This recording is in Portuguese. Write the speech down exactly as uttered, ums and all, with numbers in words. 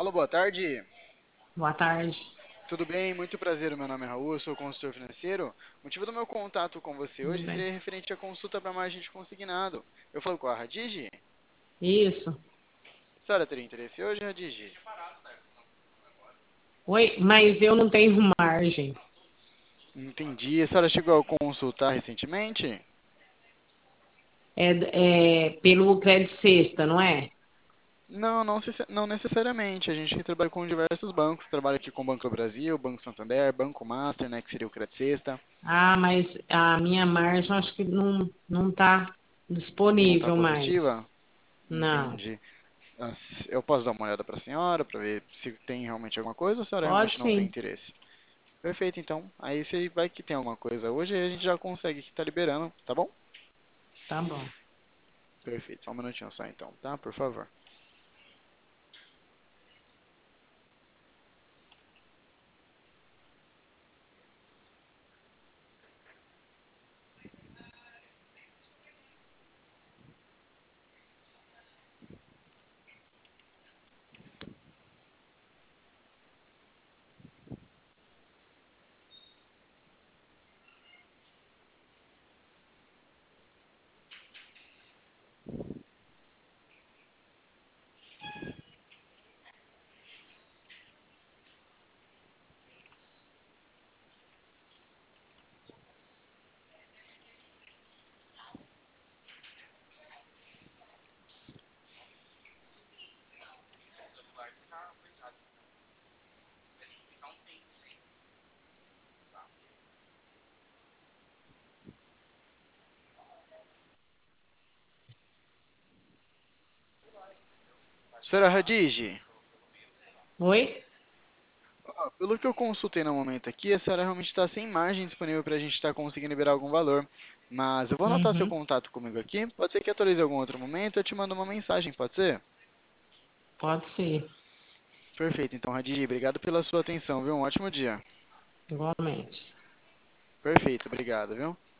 Alô, boa tarde. Boa tarde. Tudo bem? Muito prazer. O meu nome é Raul, eu sou consultor financeiro. O motivo do meu contato com você Tudo hoje bem? seria referente à consulta para margem de consignado. Eu falo com a Radigi? Isso. A senhora teria interesse hoje, Radigi? Oi, mas eu não tenho margem. Entendi. A senhora chegou a consultar recentemente? É, é pelo crédito sexta, não é? Não, não, se- não necessariamente. A gente trabalha com diversos bancos. Trabalha aqui com o Banco do Brasil, Banco Santander, Banco Master, né, que seria o Credit Sexta. Ah, mas a minha margem acho que não não está Não está disponível mais. positiva? Não. Entendi. Ah, s- Eu posso dar uma olhada para a senhora para ver se tem realmente alguma coisa ou a senhora Pode realmente não tem sim. interesse? Perfeito, então. Aí se vai que tem alguma coisa hoje, aí a gente já consegue que tá liberando, tá bom? Tá bom. Perfeito, só um minutinho só então, tá? Por favor. Senhora Radigi, Oi? ó, pelo que eu consultei no momento aqui, a senhora realmente está sem margem disponível para a gente estar conseguindo liberar algum valor. Mas eu vou anotar seu Uhum. contato comigo aqui. Pode ser que atualize em algum outro momento, eu te mando uma mensagem, pode ser? Pode ser. Perfeito, então, Radigi, obrigado pela sua atenção, viu? Um ótimo dia. Igualmente. Perfeito, obrigado, viu?